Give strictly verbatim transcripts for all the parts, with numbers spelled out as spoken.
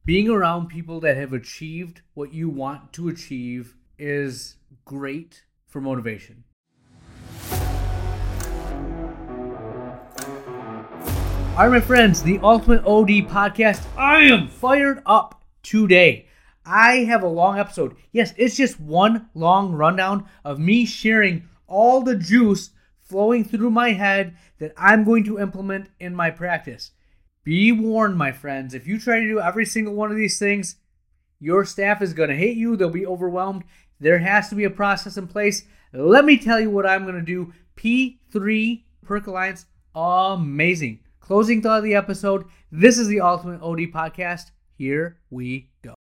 Being around people that have achieved what you want to achieve is great for motivation. All right, my friends, the Ultimate O D Podcast. I am fired up today. I have a long episode. Yes, it's just one long rundown of me sharing all the juice flowing through my head that I'm going to implement in my practice. Be warned, my friends, if you try to do every single one of these things, your staff is going to hate you. They'll be overwhelmed. There has to be a process in place. Let me tell you what I'm going to do. P three Percoliance, amazing. Closing thought of the episode. This is the Ultimate O D Podcast. Here we go.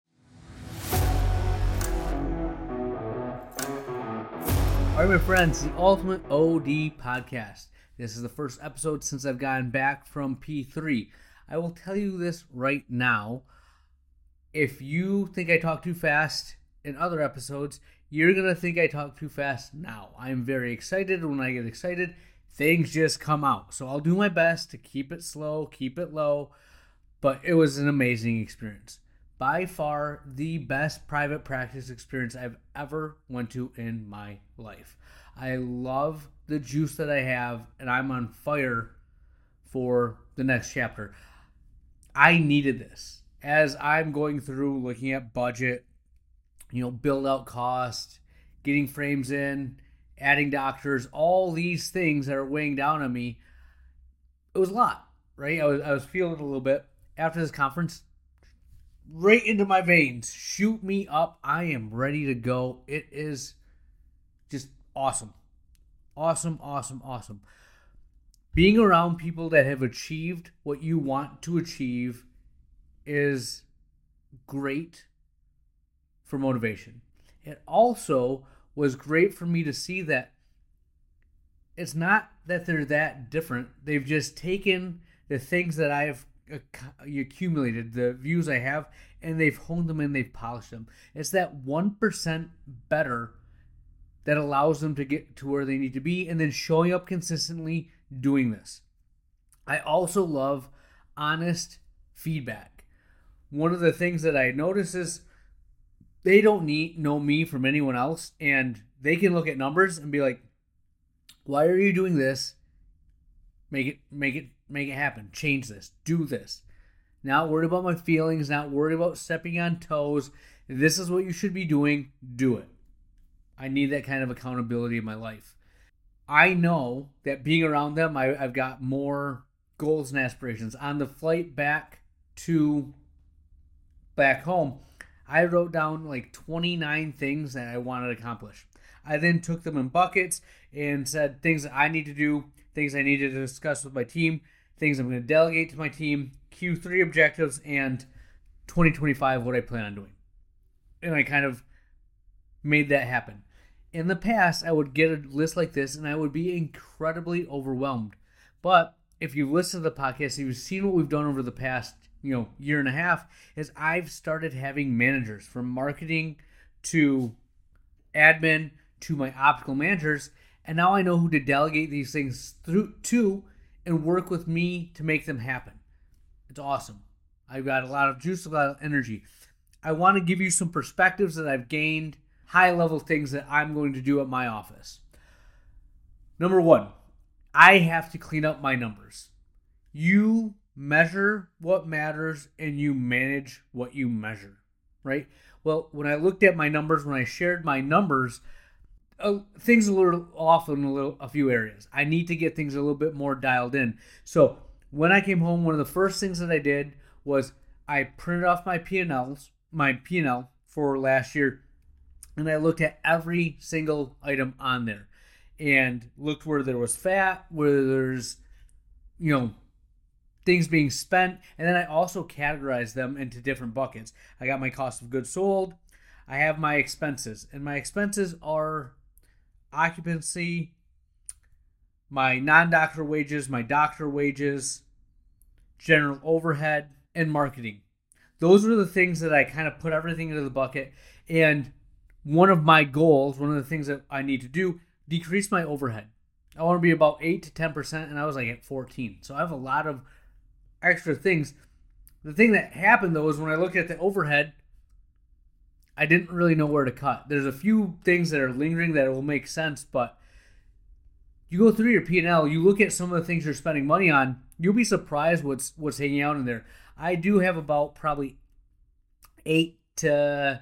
All right, my friends, the Ultimate O D Podcast. This is the first episode since I've gotten back from P three. I will tell you this right now. If you think I talk too fast in other episodes, you're going to think I talk too fast now. I'm very excited. When I get excited, things just come out. So I'll do my best to keep it slow, keep it low, but it was an amazing experience. By far the best private practice experience I've ever went to in my life. I love the juice that I have, and I'm on fire for the next chapter. I needed this as I'm going through looking at budget, you know, build out cost, getting frames in, adding doctors, all these things that are weighing down on me. It was a lot, right? I was I was feeling it a little bit after this conference. Right into my veins. Shoot me up. I am ready to go. It is just awesome. Awesome, awesome, awesome. Being around people that have achieved what you want to achieve is great for motivation. It also was great for me to see that it's not that they're that different. They've just taken the things that I've accumulated, the views I have, and they've honed them and they've polished them. It's that one percent better that allows them to get to where they need to be, and then showing up consistently doing this. I also love honest feedback. One of the things that I notice is they don't need know me from anyone else, and they can look at numbers and be like, why are you doing this? Make it, make it, make it happen. Change this. Do this. Not worried about my feelings, not worried about stepping on toes. This is what you should be doing. Do it. I need that kind of accountability in my life. I know that being around them, I, I've got more goals and aspirations. On the flight back to back home, I wrote down like twenty-nine things that I wanted to accomplish. I then took them in buckets and said things that I need to do, things I need to discuss with my team, things I'm going to delegate to my team, Q three objectives, and twenty twenty-five, what I plan on doing. And I kind of made that happen. In the past, I would get a list like this, and I would be incredibly overwhelmed. But if you've listened to the podcast, you've seen what we've done over the past, you know, year and a half, is I've started having managers from marketing to admin to my optical managers, and now I know who to delegate these things through to and work with me to make them happen. It's awesome. I've got a lot of juice, a lot of energy. I want to give you some perspectives that I've gained, high-level things that I'm going to do at my office. Number one, I have to clean up my numbers. You measure what matters and you manage what you measure, right? Well, when I looked at my numbers, when I shared my numbers, uh, things are a little off in a, little, a few areas. I need to get things a little bit more dialed in. So when I came home, one of the first things that I did was I printed off my P and L's, my P and L for last year, and I looked at every single item on there and looked where there was fat, where there's, you know, things being spent. And then I also categorized them into different buckets. I got my cost of goods sold. I have my expenses. And my expenses are occupancy, my non-doctor wages, my doctor wages, general overhead, and marketing. Those are the things that I kind of put everything into the bucket. And one of my goals, one of the things that I need to do, decrease my overhead. I want to be about eight to ten percent, and I was like at fourteen. So I have a lot of extra things. The thing that happened, though, is when I looked at the overhead, I didn't really know where to cut. There's a few things that are lingering that will make sense, but you go through your P and L, you look at some of the things you're spending money on, you'll be surprised what's what's hanging out in there. I do have about probably eight to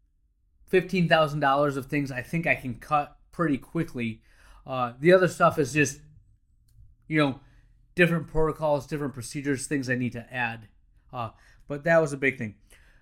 fifteen thousand dollars of things I think I can cut pretty quickly. Uh, the other stuff is just, you know, different protocols, different procedures, things I need to add. Uh, but that was a big thing.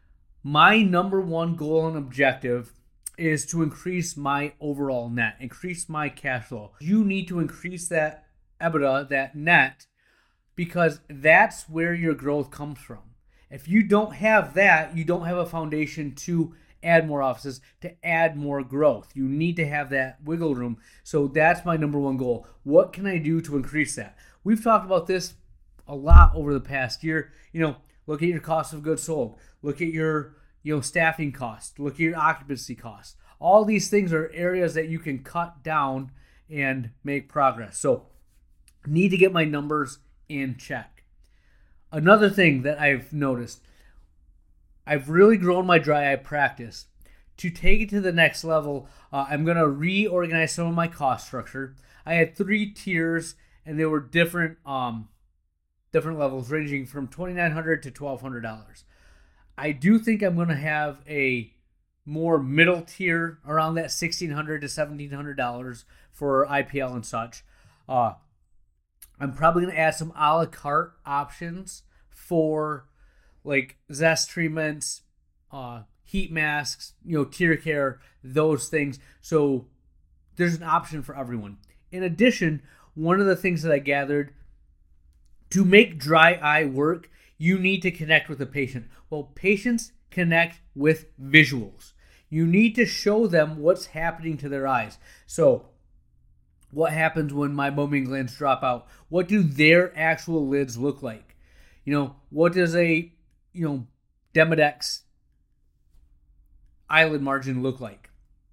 My number one goal and objective is to increase my overall net, increase my cash flow. You need to increase that EBITDA, that net, because that's where your growth comes from. If you don't have that, you don't have a foundation to add more offices, to add more growth. You need to have that wiggle room. So that's my number one goal. What can I do to increase that? We've talked about this a lot over the past year. You know, look at your cost of goods sold. Look at your, you know, staffing costs. Look at your occupancy costs. All these things are areas that you can cut down and make progress. So, need to get my numbers in check. Another thing that I've noticed, I've really grown my dry eye practice. To take it to the next level, uh, I'm going to reorganize some of my cost structure. I had three tiers, and they were different um, different levels, ranging from twenty-nine hundred dollars to twelve hundred dollars. I do think I'm going to have a more middle tier around that sixteen hundred dollars to seventeen hundred dollars for I P L and such. Uh, I'm probably going to add some a la carte options for like zest treatments, uh, heat masks, you know, tear care, those things. So there's an option for everyone. In addition, one of the things that I gathered, to make dry eye work, you need to connect with the patient. Well, patients connect with visuals. You need to show them what's happening to their eyes. So what happens when my meibomian glands drop out? What do their actual lids look like? You know, what does a, you know, Demodex eyelid margin look like?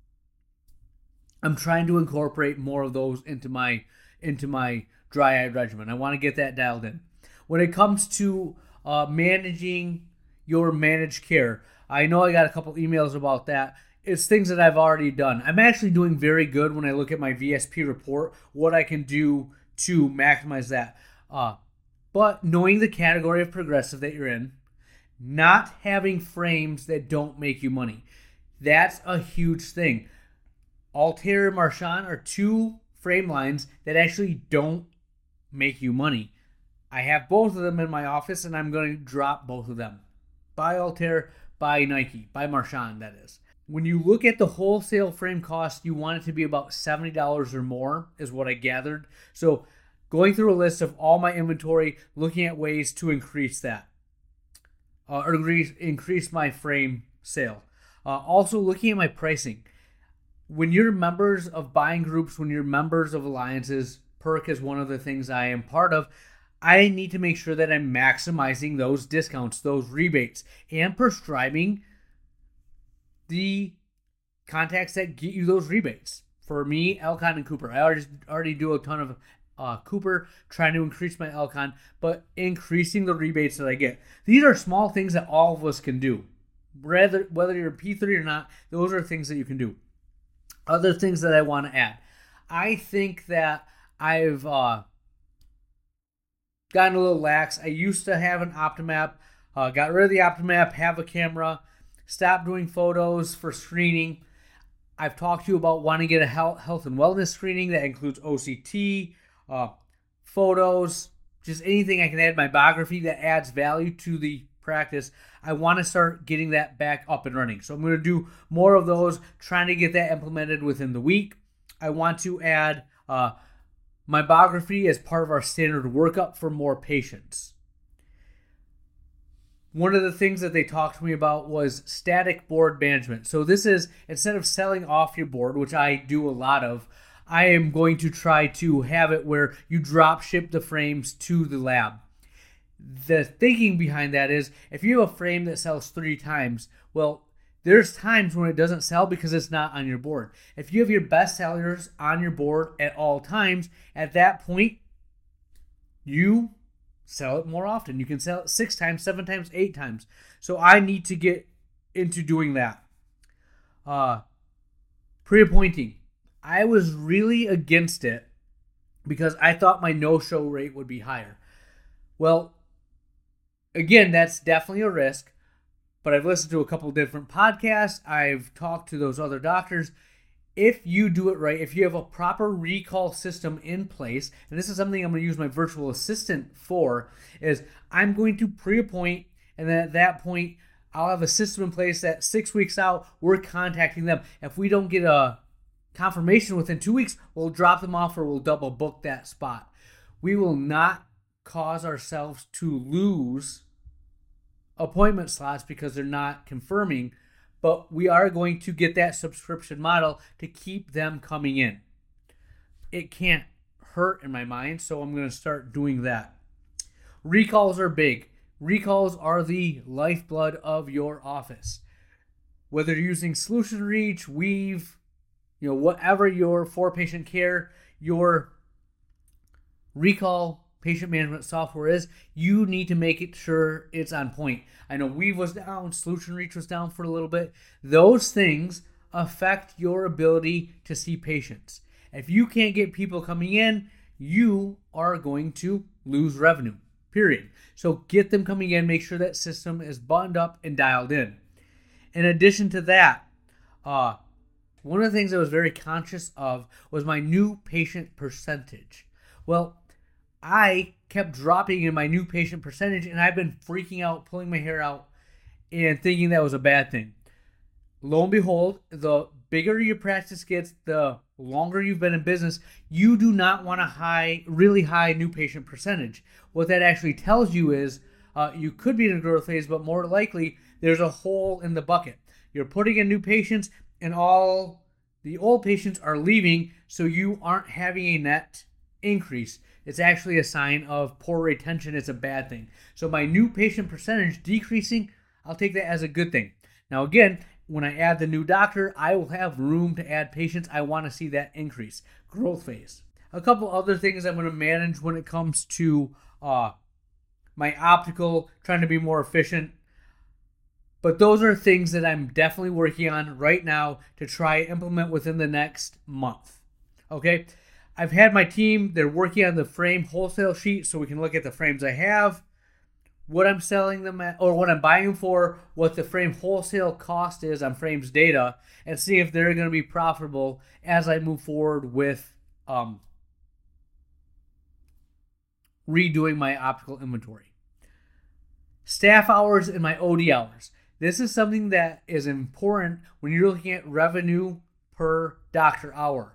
I'm trying to incorporate more of those into my into my dry eye regimen. I want to get that dialed in. When it comes to uh, managing your managed care, I know I got a couple emails about that. It's things that I've already done. I'm actually doing very good when I look at my V S P report, what I can do to maximize that. Uh, but knowing the category of progressive that you're in, not having frames that don't make you money, that's a huge thing. Altair and Marchand are two frame lines that actually don't make you money. I have both of them in my office, and I'm going to drop both of them. Buy Altair, buy Nike, buy Marchand, that is. When you look at the wholesale frame cost, you want it to be about seventy dollars or more, is what I gathered. So going through a list of all my inventory, looking at ways to increase that, uh, or increase, increase my frame sale. Uh, also looking at my pricing. When you're members of buying groups, when you're members of alliances, Perk is one of the things I am part of. I need to make sure that I'm maximizing those discounts, those rebates, and prescribing the contacts that get you those rebates. For me, Alcon and Cooper. I already already do a ton of uh, Cooper, trying to increase my Alcon, but increasing the rebates that I get. These are small things that all of us can do. Whether, whether you're P three or not, those are things that you can do. Other things that I want to add. I think that I've uh, gotten a little lax. I used to have an Optimap, uh, got rid of the Optimap, have a camera, stopped doing photos for screening. I've talked to you about wanting to get a health and wellness screening that includes O C T, uh, photos, just anything I can add, my biography that adds value to the practice. I want to start getting that back up and running. So I'm going to do more of those, trying to get that implemented within the week. I want to add uh, my biography as part of our standard workup for more patients. One of the things that they talked to me about was static board management. So this is, instead of selling off your board, which I do a lot of, I am going to try to have it where you drop ship the frames to the lab. The thinking behind that is, if you have a frame that sells three times, well, there's times when it doesn't sell because it's not on your board. If you have your best sellers on your board at all times, at that point, you sell it more often. You can sell it six times, seven times, eight times. So I need to get into doing that. Uh, pre-appointing. I was really against it because I thought my no-show rate would be higher. Well, again, that's definitely a risk, but I've listened to a couple different podcasts. I've talked to those other doctors. If you do it right, if you have a proper recall system in place, and this is something I'm going to use my virtual assistant for, is I'm going to pre-appoint, and then at that point, I'll have a system in place that six weeks out, we're contacting them. If we don't get a confirmation within two weeks, we'll drop them off or we'll double book that spot. We will not cause ourselves to lose appointment slots because they're not confirming, but we are going to get that subscription model to keep them coming in. It can't hurt in my mind, so I'm going to start doing that. Recalls are big. Recalls are the lifeblood of your office. Whether you're using Solution Reach, Weave, you know, whatever your for patient care, your recall patient management software is, you need to make it sure it's on point. I know Weave was down, Solution Reach was down for a little bit. Those things affect your ability to see patients. If you can't get people coming in, you are going to lose revenue, period. So get them coming in, make sure that system is buttoned up and dialed in. In addition to that, uh, one of the things I was very conscious of was my new patient percentage. Well, I kept dropping in my new patient percentage, and I've been freaking out, pulling my hair out, and thinking that was a bad thing. Lo and behold, the bigger your practice gets, the longer you've been in business, you do not want a high, really high new patient percentage. What that actually tells you is uh, you could be in a growth phase, but more likely there's a hole in the bucket. You're putting in new patients, and all the old patients are leaving, so you aren't having a net increase. It's actually a sign of poor retention. It's a bad thing. So my new patient percentage decreasing, I'll take that as a good thing. Now again, when I add the new doctor, I will have room to add patients. I want to see that increase. Growth phase. A couple other things I'm going to manage when it comes to uh, my optical, trying to be more efficient. But those are things that I'm definitely working on right now to try and implement within the next month. Okay? I've had my team, they're working on the frame wholesale sheet so we can look at the frames I have, what I'm selling them at, or what I'm buying them for, what the frame wholesale cost is on frames data, and see if they're going to be profitable as I move forward with um, redoing my optical inventory. Staff hours and my O D hours. This is something that is important when you're looking at revenue per doctor hour.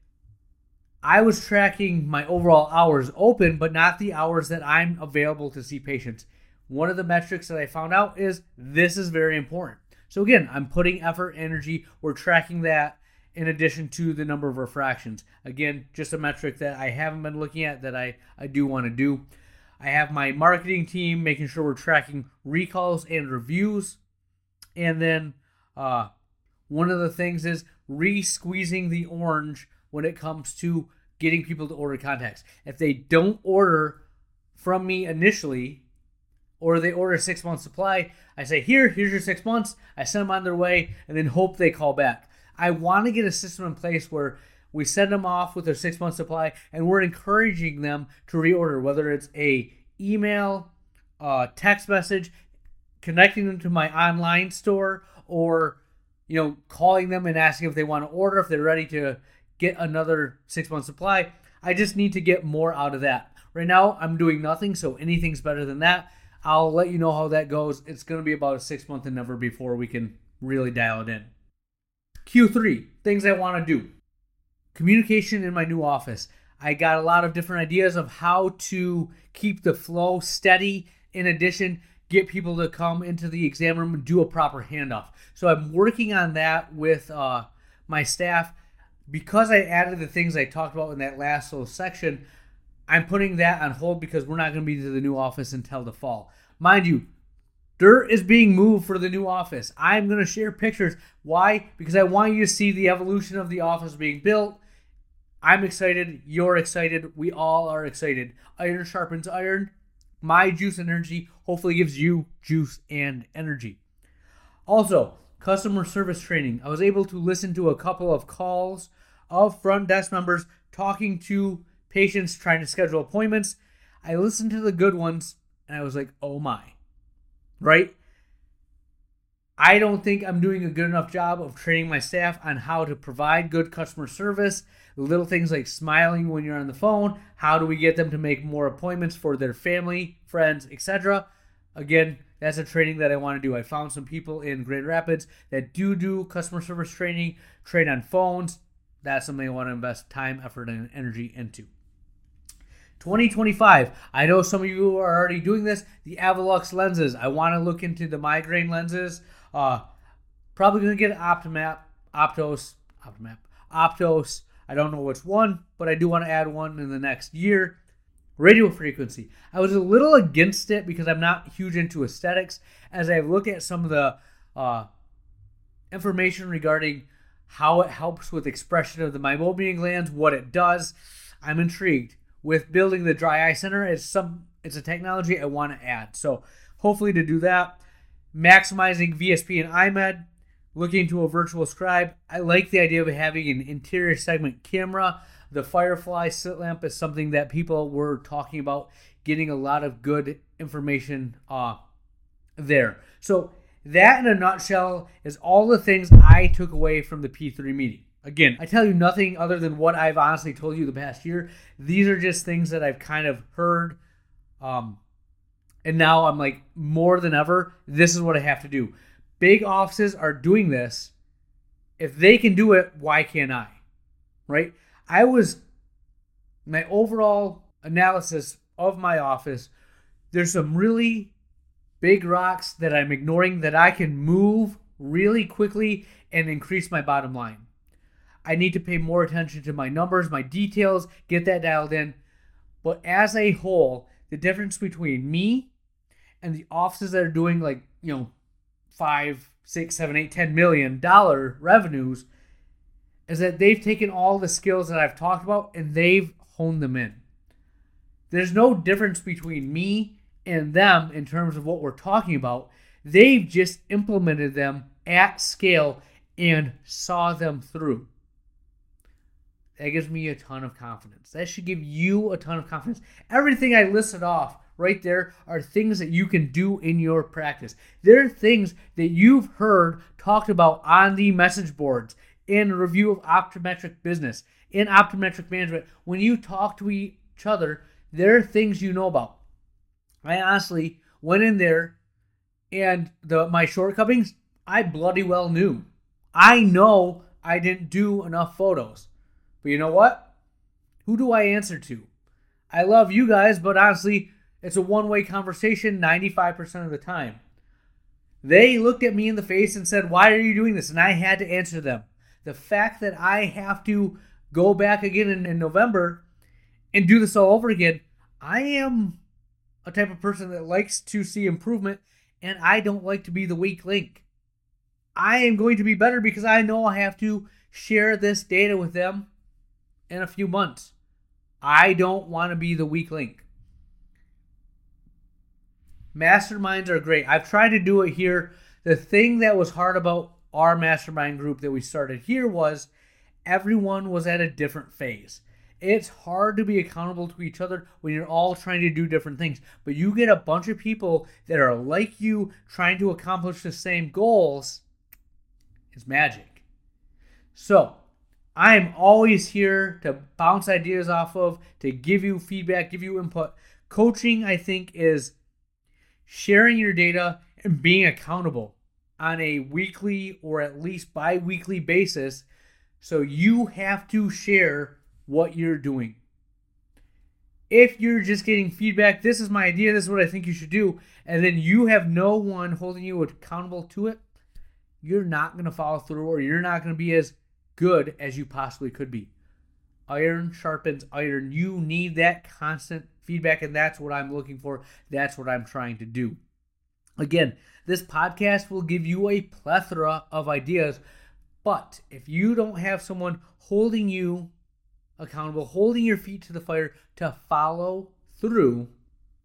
I was tracking my overall hours open, but not the hours that I'm available to see patients. One of the metrics that I found out is this is very important. So again, I'm putting effort, energy, we're tracking that in addition to the number of refractions. Again, just a metric that I haven't been looking at that I, I do want to do. I have my marketing team making sure we're tracking recalls and reviews. And then uh, one of the things is re-squeezing the orange when it comes to getting people to order contacts. If they don't order from me initially, or they order a six-month supply, I say, here, here's your six months. I send them on their way, and then hope they call back. I want to get a system in place where we send them off with their six-month supply, and we're encouraging them to reorder, whether it's a email, uh, text message, connecting them to my online store, or you know, calling them and asking if they want to order, if they're ready to get another six-month supply. I just need to get more out of that. Right now, I'm doing nothing, so anything's better than that. I'll let you know how that goes. It's going to be about a six-month endeavor before we can really dial it in. Q three, things I want to do. Communication in my new office. I got a lot of different ideas of how to keep the flow steady. In addition, get people to come into the exam room and do a proper handoff. So I'm working on that with uh, my staff. Because I added the things I talked about in that last little section, I'm putting that on hold because we're not going to be to the new office until the fall. Mind you, dirt is being moved for the new office. I'm going to share pictures. Why? Because I want you to see the evolution of the office being built. I'm excited. You're excited. We all are excited. Iron sharpens iron. my juice and energy hopefully gives you juice and energy. Also, customer service training. I was able to listen to a couple of calls of front desk members talking to patients trying to schedule appointments. I listened to the good ones and I was like, oh my, right? I don't think I'm doing a good enough job of training my staff on how to provide good customer service. Little things like smiling when you're on the phone. How do we get them to make more appointments for their family, friends, et cetera? Again, that's a training that I want to do. I found some people in Grand Rapids that do do customer service training, train on phones. That's something I want to invest time, effort, and energy into. twenty twenty-five. I know some of you are already doing this. The Avalux lenses. I want to look into the migraine lenses. Uh, probably going to get Optimap, Optos, Optimap, Optos. I don't know which one, but I do want to add one in the next year. Radio frequency. I was a little against it because I'm not huge into aesthetics. As I look at some of the uh, information regarding how it helps with expression of the meibomian glands, what it does, I'm intrigued. With building the Dry Eye Center, it's some it's a technology I want to add. So hopefully to do that. Maximizing V S P and I M E D. Looking to a virtual scribe. I like the idea of having an interior segment camera. The Firefly slit lamp is something that people were talking about, getting a lot of good information uh, there. So that in a nutshell is all the things I took away from the P three meeting. Again, I tell you nothing other than what I've honestly told you the past year. These are just things that I've kind of heard. Um, and now I'm like, more than ever, this is what I have to do. Big offices are doing this. If they can do it, why can't I? Right? I was, my overall analysis of my office, there's some really big rocks that I'm ignoring that I can move really quickly and increase my bottom line. I need to pay more attention to my numbers, my details, get that dialed in. But as a whole, the difference between me and the offices that are doing like, you know, five, six, seven, eight, ten million dollar revenues is that they've taken all the skills that I've talked about and they've honed them in. There's no difference between me and them in terms of what we're talking about. They've just implemented them at scale and saw them through. That gives me a ton of confidence. That should give you a ton of confidence. Everything I listed off right there are things that you can do in your practice. There are things that you've heard talked about on the message boards, in a review of optometric business, in optometric management. When you talk to each other, there are things you know about. I honestly went in there and the my shortcomings, I bloody well knew. I know I didn't do enough photos. But you know what? Who do I answer to? I love you guys, but honestly, it's a one-way conversation ninety-five percent of the time. They looked at me in the face and said, why are you doing this? And I had to answer them. The fact that I have to go back again in, in November and do this all over again, I am a type of person that likes to see improvement, and I don't like to be the weak link. I am going to be better because I know I have to share this data with them in a few months. I don't want to be the weak link. Masterminds are great. I've tried to do it here. The thing that was hard about our mastermind group that we started here was everyone was at a different phase. It's hard to be accountable to each other when you're all trying to do different things. But you get a bunch of people that are like you trying to accomplish the same goals. It's magic. So, I am always here to bounce ideas off of, to give you feedback, give you input. Coaching, I think, is sharing your data and being accountable on a weekly or at least bi-weekly basis. So you have to share what you're doing. If you're just getting feedback, this is my idea, this is what I think you should do, and then you have no one holding you accountable to it, you're not going to follow through, or you're not going to be as good as you possibly could be. Iron sharpens iron. You need that constant feedback, and that's what I'm looking for. That's what I'm trying to do. Again, this podcast will give you a plethora of ideas, but if you don't have someone holding you accountable, holding your feet to the fire to follow through,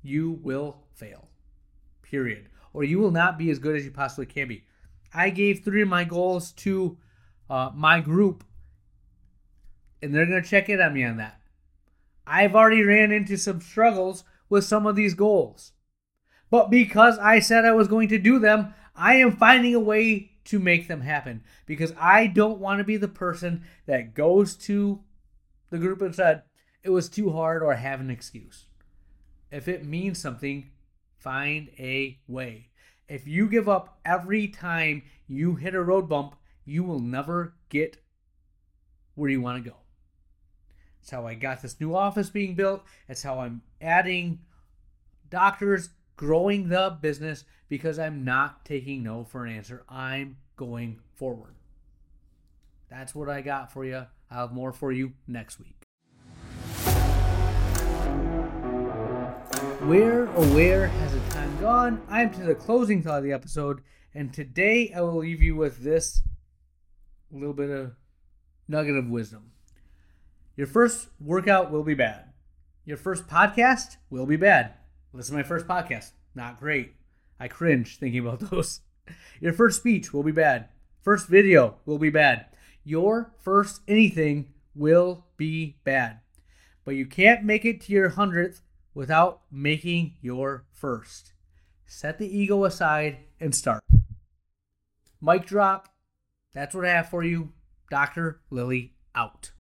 you will fail. Period. Or you will not be as good as you possibly can be. I gave three of my goals to uh, my group, and they're going to check in on me on that. I've already ran into some struggles with some of these goals. But because I said I was going to do them, I am finding a way to make them happen. Because I don't want to be the person that goes to the group and said, it was too hard or have an excuse. If it means something, find a way. If you give up every time you hit a road bump, you will never get where you want to go. It's how I got this new office being built. It's how I'm adding doctors, growing the business, because I'm not taking no for an answer. I'm going forward. That's what I got for you. I'll have more for you next week. Where, oh where has the time gone? I'm to the closing thought of the episode, and today I will leave you with this little bit of nugget of wisdom. Your first workout will be bad. Your first podcast will be bad. Listen to my first podcast. Not great. I cringe thinking about those. Your first speech will be bad. First video will be bad. Your first anything will be bad. But you can't make it to your hundredth without making your first. Set the ego aside and start. Mic drop. That's what I have for you. Doctor Lily out.